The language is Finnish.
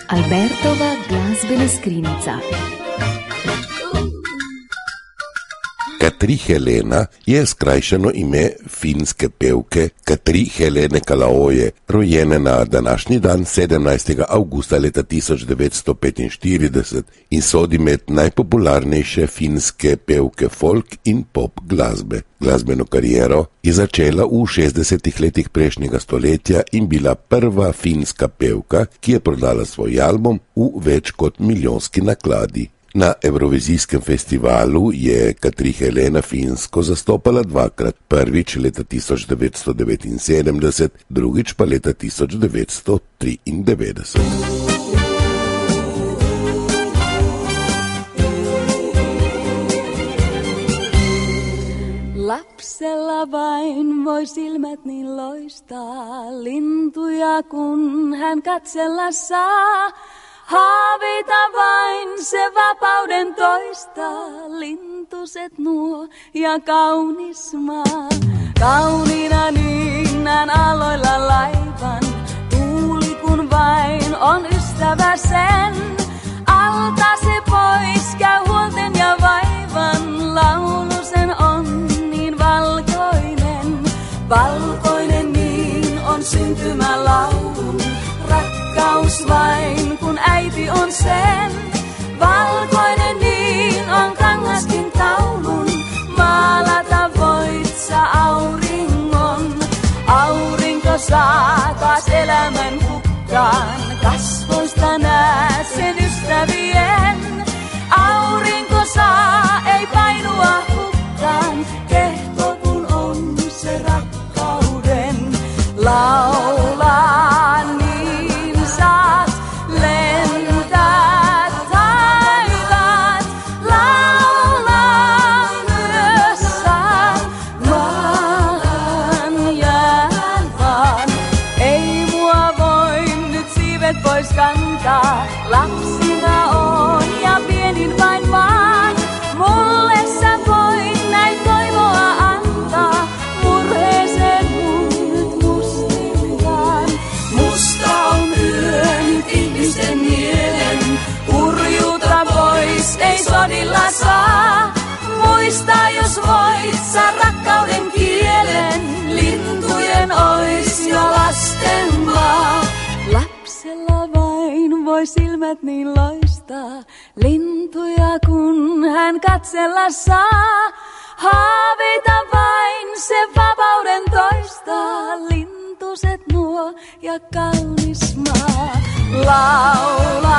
Albertova glazbena skrinjica. Katri Helena je skrajšano ime finske pevke Katri Helene Kalaoje, rojene na današnji dan 17. avgusta leta 1945 in sodi med najpopularnejše finske pevke folk in pop glasbe. Glasbeno kariero je začela v 60. letih prejšnjega stoletja in bila prva finska pevka, ki je prodala svoj album v več kot milijonski nakladi. Na Evrovizijskem festivalu je Katri Helena Finsko zastopala dvakrat, prvič leta 1979, drugič pa leta 1993. Lapsella vain voi silmät niin loistaa, lintuja kun hän katsella saa. Haaveita vain se vapauden toistaa, lintuset nuo ja kaunis maa. Kauniina niinnän aloilla laivan, tuuli kun vain on ystävä sen. Alta se pois käy huolten ja vaivan, laulu sen on niin valkoinen. Valkoinen niin on syntymälaulun, rakkaus vain kun äiti on sen. Valkoinen niin on kangaskin taulun, maalata voit sä auringon. Aurinko saa taas elämän hukkaan, kasvoista näet sen ystävien. Aurinko saa ei painua hukkaan, kehto kun on se rakkauden laulaa. Lapsina on ja pienin vain vaan, mulle sä voit näin toivoa antaa. Murheeseen mun nyt mustinkaan. Musta on yö nyt ihmisten mielen, kurjuutta pois ei sodilla saa. Muista jos voit sä rakkauden kielen, lintujen ois jo lasten maa. Lapsella vain voi silmät niin loistaa, lintuja kun hän katsella saa. Haaveita vain se vapauden toistaa, lintuset nuo ja kaunis maa. Laula.